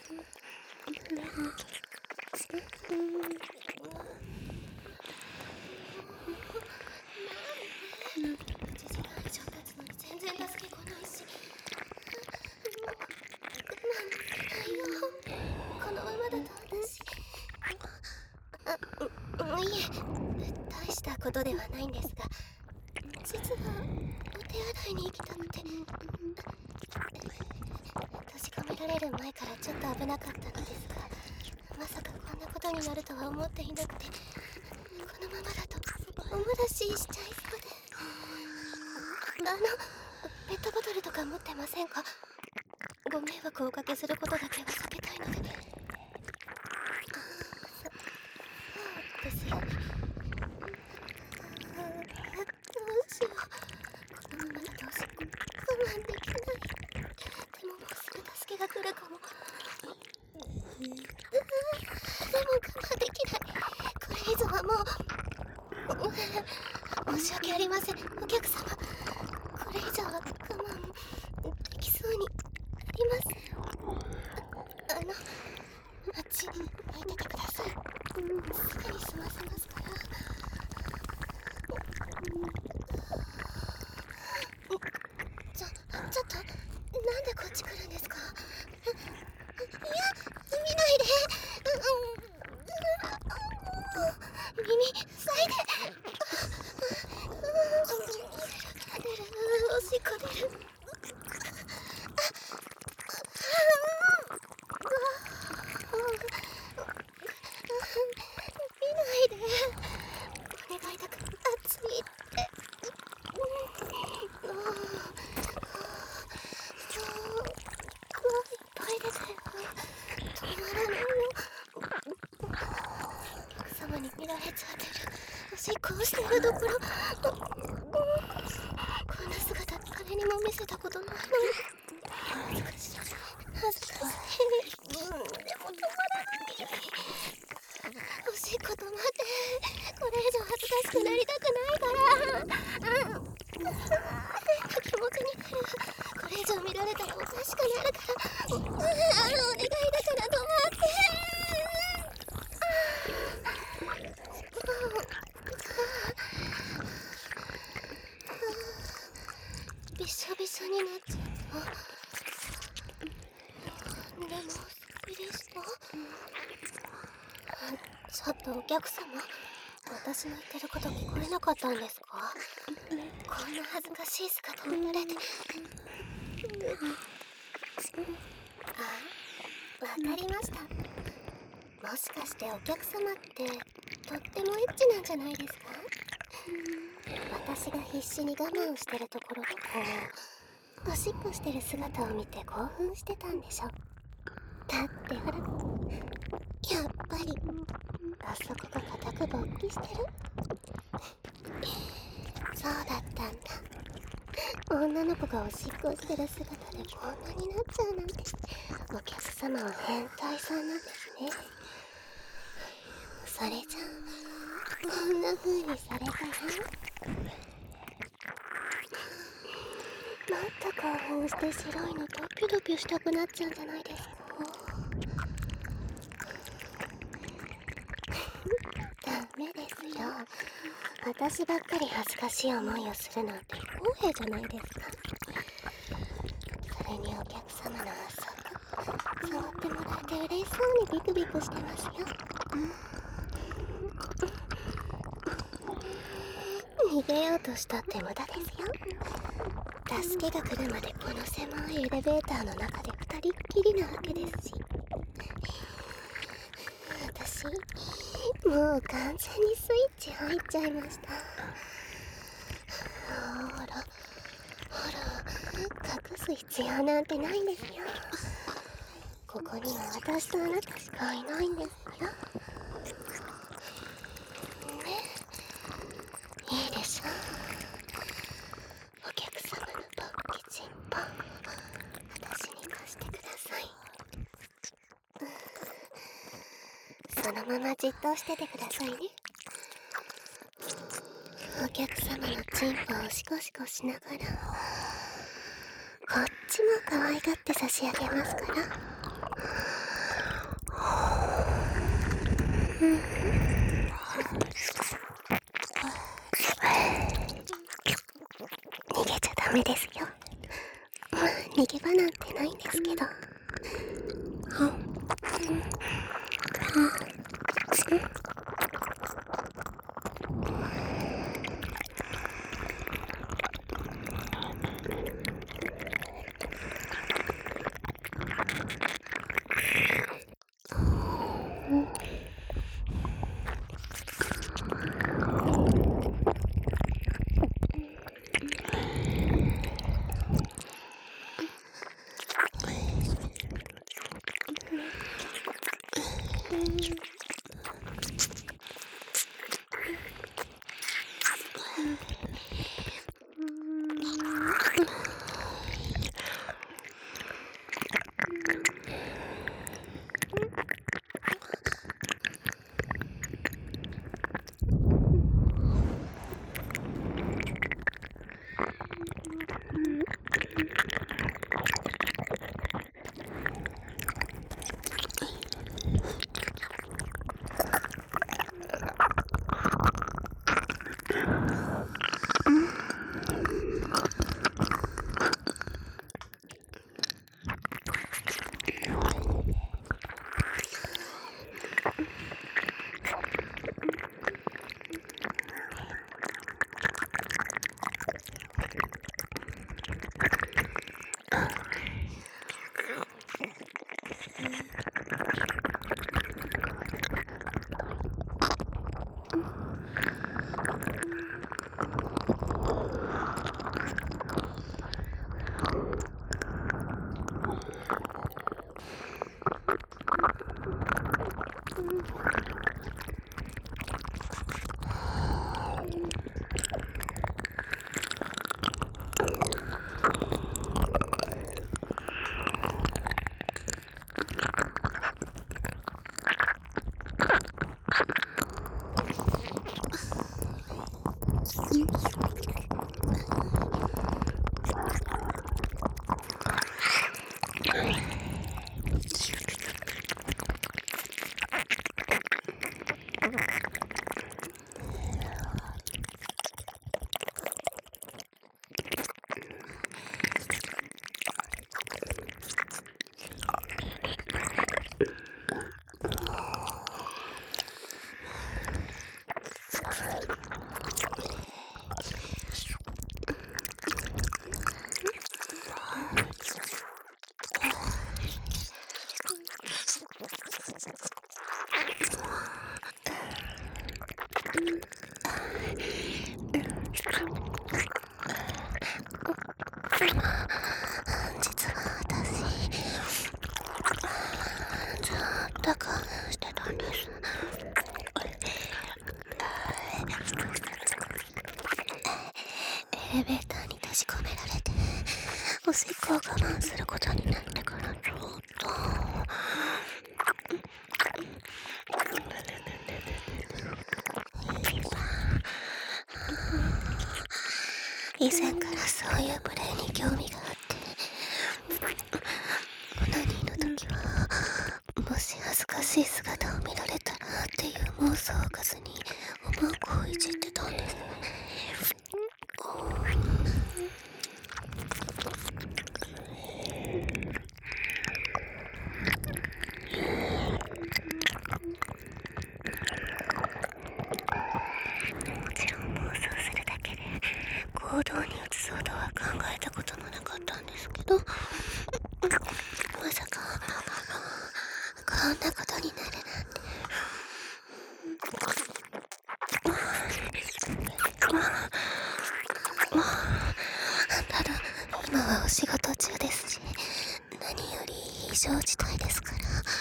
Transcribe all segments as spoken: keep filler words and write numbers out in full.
いちじかん以上経つのに全然助け来ないし、もう我慢できないよ。このままだと私、あ、う、いえ、大したことではないんですが、実はお手洗いに行きたくて、閉じ込められる前からちょっと危なかったのですが、まさかこんなことになるとは思っていなくて、このままだとおもらししちゃいそうで。あの、ペットボトルとか持ってませんか？ご迷惑をおかけすることだけは避けたいので。そうですよね。どうしよう。このままだとおしっこ我慢できない。でももうすぐ助けが来るかも。でも我慢できない。これ以上はもう。申し訳ありません、お客様。これ以上は我慢できそうにありません。あの、あっち向いててください。すぐに済ませますから。ちょ、ちょっと、なんでこっち来るんですか？いや、見ないで。耳塞いで。出る、おしっこ出る。見ないで。お願いだから、あっちに行って。いっぱい出たよ。止まらないよ。奥様に見られちゃってる。おしっこをしているところ。こんな姿誰にも見せたことないのに。恥ずかしい。恥ずかしい。でも止まらない。おしっこ止まって。これ以上恥ずかしくなりたくないから。気持ちになる。これ以上見られたらおかしくなるから。お願いだから止まって。びしょびしょになっちゃった。でもすっきりした。ちょっとお客様、私の言ってること聞こえなかったんですか？こんな恥ずかしい姿を見られて。あ、わかりました。もしかしてお客様ってとってもエッチなんじゃないですか？私が必死に我慢してるところとか、おしっこしてる姿を見て興奮してたんでしょ。だってほら、やっぱりあそこが固く勃起してる。そうだったんだ。女の子がおしっこしてる姿でこんなになっちゃうなんて、お客様は変態さんなんですね。それじゃあこんな風にされたらもっと興奮して白いのドキュドキュしたくなっちゃうんじゃないですか？ダメですよ。私ばっかり恥ずかしい思いをするなんて不公平じゃないですか。それにお客様のあそこ触ってもらえて嬉しそうにビクビクしてますよ。逃げようとしたって無駄ですよ。助けが来るまでこの狭いエレベーターの中で二人っきりなわけですし、私もう完全にスイッチ入っちゃいました。ほらほら、隠す必要なんてないんですよ。ここには私とあなたしかいないんですよ。ね、いいでしょ。お客様のポッキチンポン、私に貸してください。そのままじっとしててくださいね。お客様のチンポをシコシコしながら、こっちも可愛がって差し上げますから。 逃げちゃダメですよ。逃げ場なんてないんですけど。実は私、ずっと興奮してたんです。エレベーターに閉じ込められて、おしっこを我慢することになってからちょっと以前からそういうプレイに興味があって、オナニーの時はもし恥ずかしい姿を見られたらっていう妄想をかずに思う子をいじってたんです。もちろん妄想するだけで行動に移そうとは考えたこともなかったんですけど、まさかこんなことになるなんて。ただ今はお仕事中ですし、何より非常事態ですから、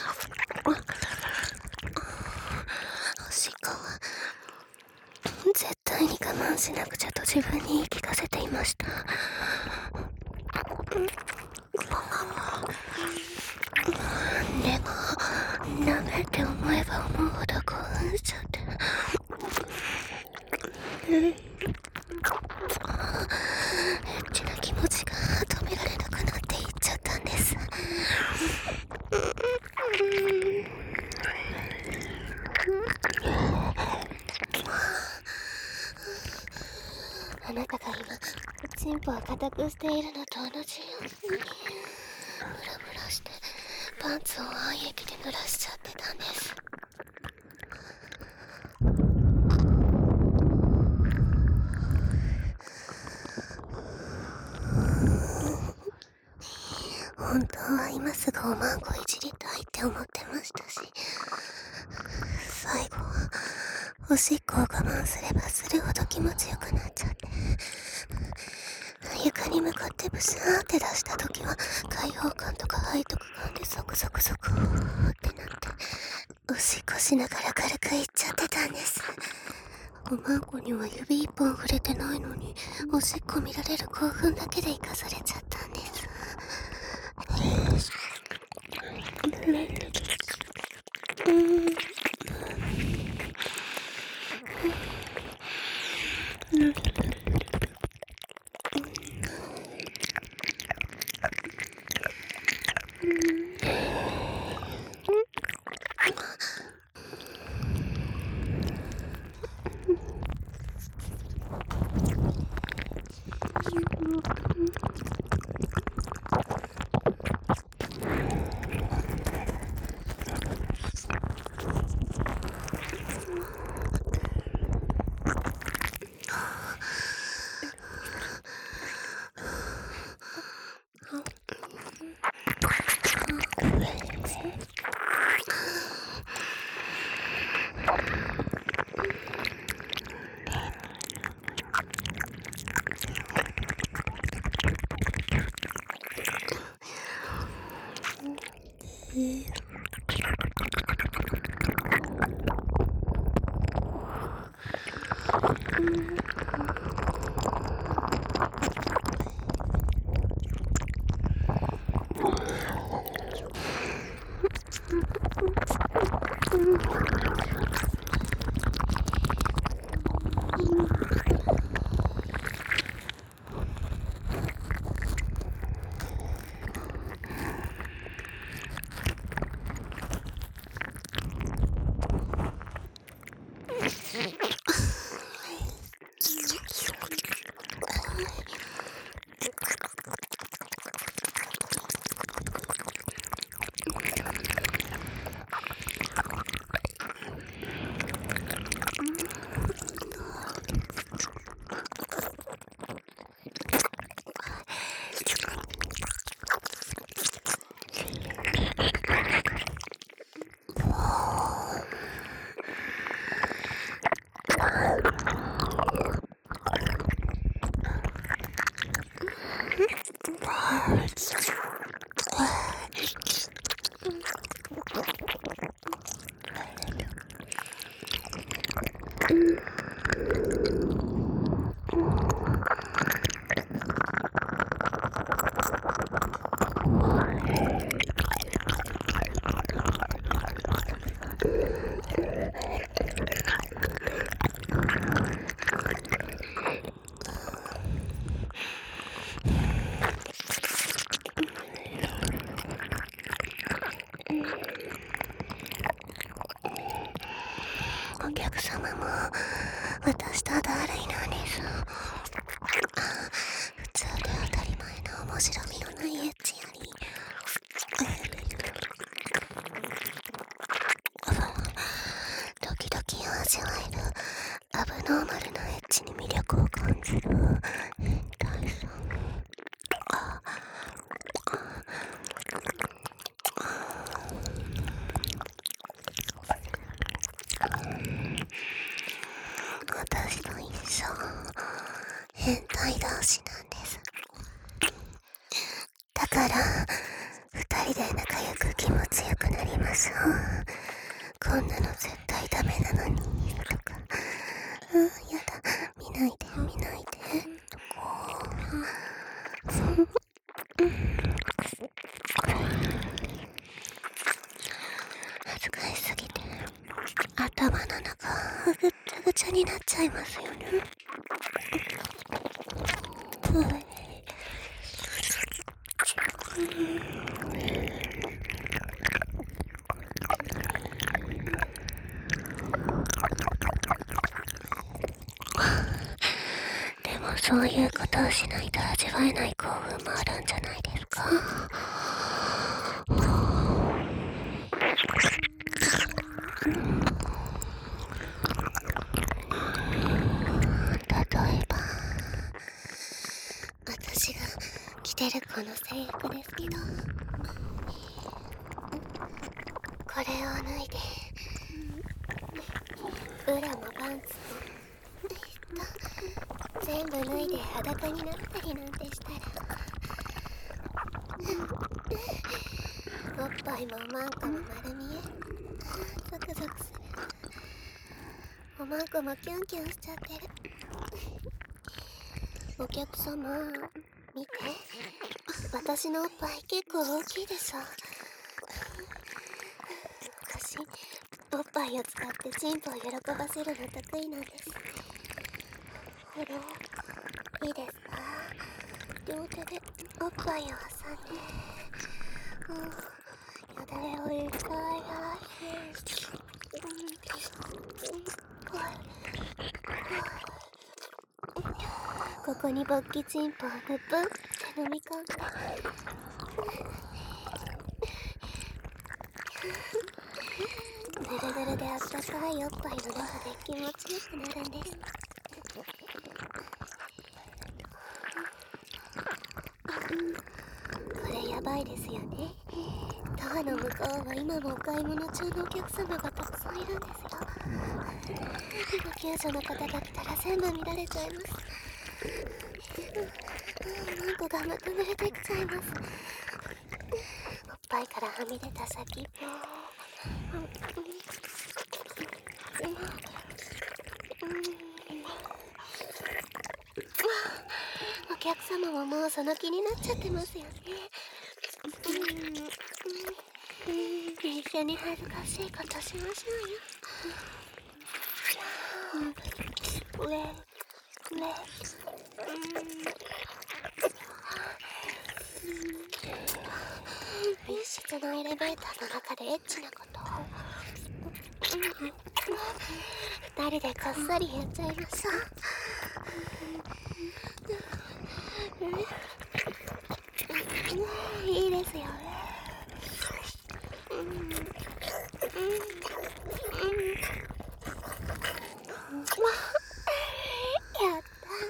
おしっこは絶対に我慢しなくちゃと自分に言い聞かせていました。でもダメって思えば思うほど興奮しちゃって、エッチな気持ちが止められなくなっていっちゃったんです。 ポを固くしているのと同じようにブラブラしてパンツを愛液で濡らしちゃってたんです。本当は今すぐおまんこいじりたいって思ってましたし、最後はおしっこを我慢すればするほど気持ちよくなっちゃって、床に向かってブシャーって出した時は開放感とか背徳感でゾクゾクゾクってなって、おしっこしながら軽くいっちゃってたんです。おまんこには指一本触れてないのに、おしっこ見られる興奮だけで生かされちゃったんです。うん。お客様も私とだるいのです。普通で当たり前の面白みのないエッチより時々を味わえるアブノーマルなエッチに魅力を感じる変態さん。私と一緒変態同士なんです。だから二人で仲良く気持ちよくなりましょう。こんなの絶対ダメなのにとか、うん、やだ、見ないで見ないでとか恥ずかしすぎて頭の中ぐっちゃぐちゃになっちゃいますよね。でもそういうことをしないと味えない興奮もあるんじゃないですか。例えば私が着てるこの制服ですけど、これを脱いで裏もパンツと全部脱いで裸になったりなんてしたら、おっぱいもおまんこも丸見え、ゾクゾクする。おまんこもキュンキュンしちゃってる。お客様見て、私のおっぱい結構大きいでしょ。私おっぱいを使ってチンポを喜ばせるの得意なんです。これをいいですか。両手でおっぱいを挟んで、うん、よだれをいっぱい垂らして、ここに勃起チンポをブブンって飲み込んで、ぬるぬるであったかいおっぱいの中で気持ちよくなるんです。これやばいですよね。ドアの向こうは今もお買い物中のお客様がたくさんいるんですよ。今救助の方が来たら全部見られちゃいます。マンコがまた濡れてきちゃいます。おっぱいからはみ出た先っぽを、お客様ももうその気になっちゃってますよね。一緒に恥ずかしいことしましょうよ。上、上、密室のエレベーターの中でエッチなことを二人でこっそりやっちゃいましょう。いいですよね。やった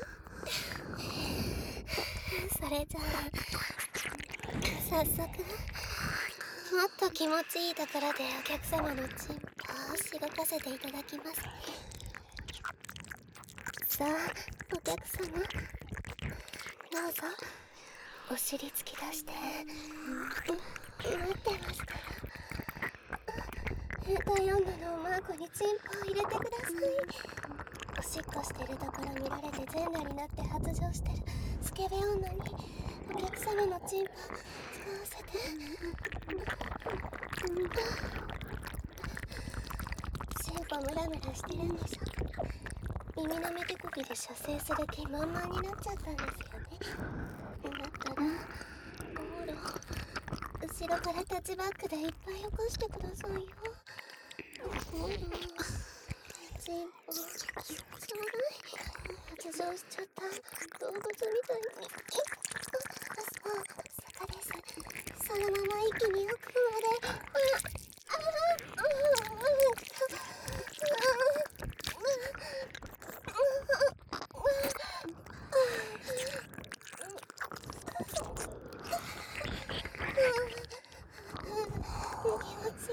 。それじゃあ早速、もっと気持ちいいところでお客様のチンポをしごかせていただきます。さあお客様、どうぞお尻突き出して、待ってますから。だいよんどのおまんこにチンポを入れてください。おしっこしてるところ見られて全裸になって発情してるスケベ女にお客様のチンポ使わせて。チンポムラムラしてるんでしょ。耳の目手こぎで射精する気満々になっちゃったんですよね。だったらほら、後ろからタッチバックでいっぱい起こしてくださいよ。ほら、チンポちょうだい。発情しちゃった動物みたいに。そう、坂です。そのまま息に奥まで。気持ちいいです。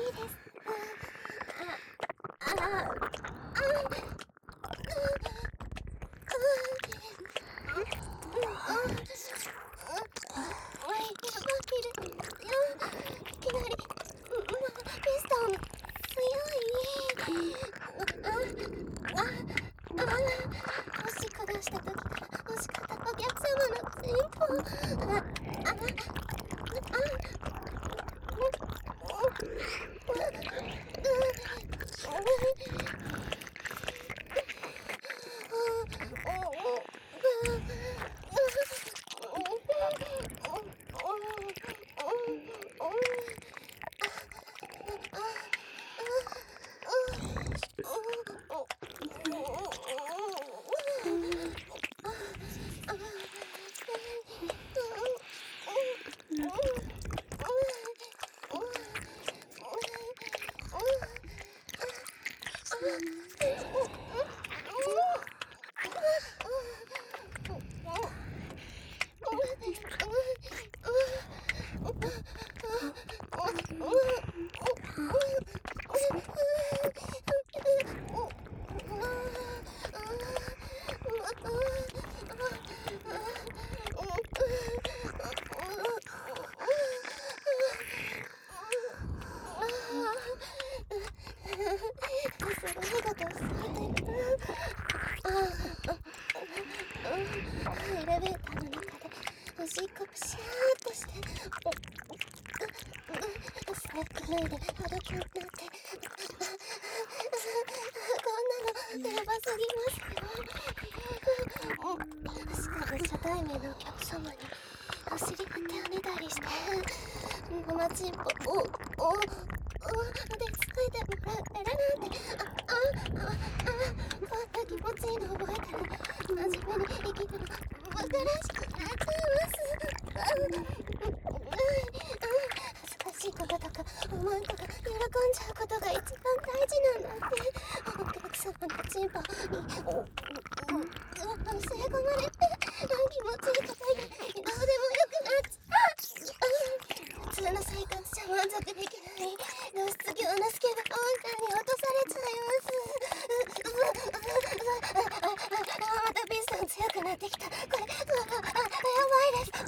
結エレベーターの中でおしっこプシャーっとして制服脱いで歩きになってこんなのやばすぎますよ。しかも初対面のお客様にお尻振って跳ねたりして生チンポをおおでついてもらえるなんてああああこんな気持ちいいの覚えたら真面目に生きるのバカらしくなっちゃいます。恥ずかしいこととか思うとか喜んじゃうことが一番大事なんだって。お客様のチンポにお吸い込まれて気持ちいいことでどうでもよくなっちゃう。普通の生活じゃ満足できない露出狂のスケベ音感に落とされちゃいます。またピストン強くなってきた。これやばいです。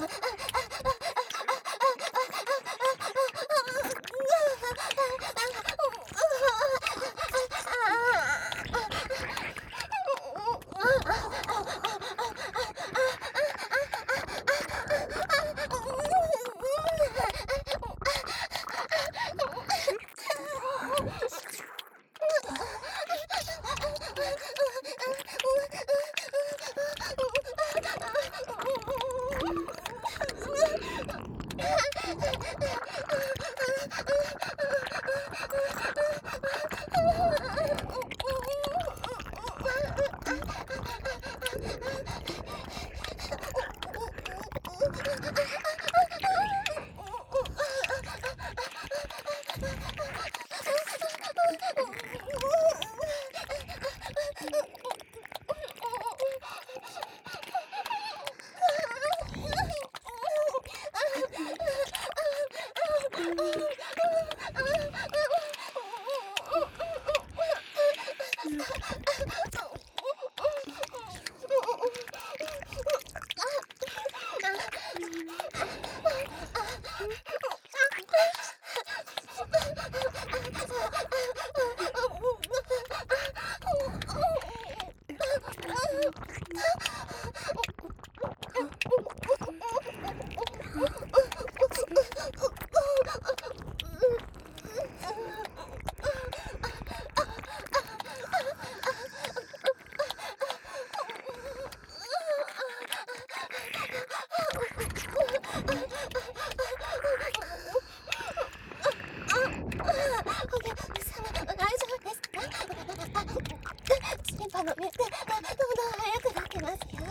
あのね、どんどん早くなってますよ。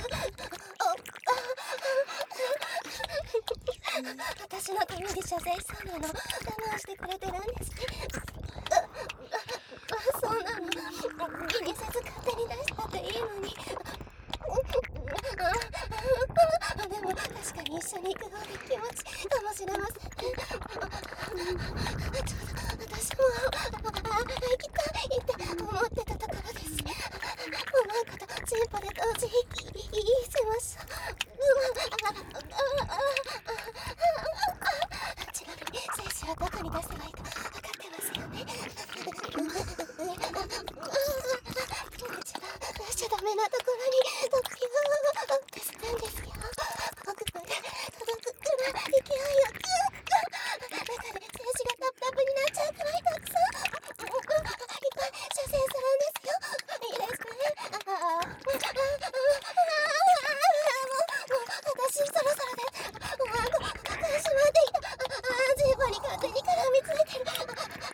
私の髪で謝罪そうなの我慢してくれてるんですね。そうなの、気にせず勝手に出したっていいのに。でも確かに一緒に行く方が気持ちかもしれませんね。ちょうど私も行きたいって思ってたところです。うまいことチンポで同時に言いせましょう。ちなみに精子はどこに出せばいいか分かってますよね。一番出しちゃダメなところに突起をってするんですよ。奥まで届くくらい勢いよく中で精子がタプタプになっちゃうくらいたくさんいっぱい射精するんですよ。いいですね。ああもう私そろそろでもうここからしまっていたジーパに勝手に絡みついてる。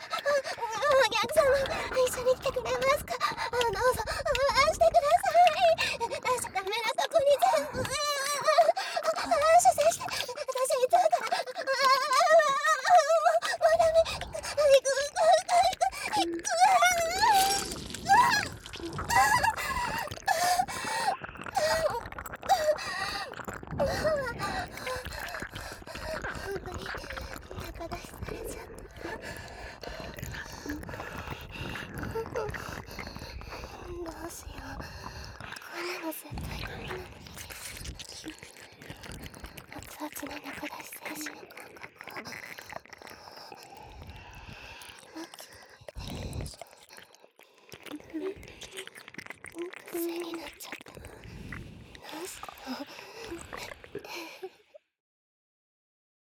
お客様一緒に来てくれますか。どうぞしてください。 出しされちゃった。どうしよう。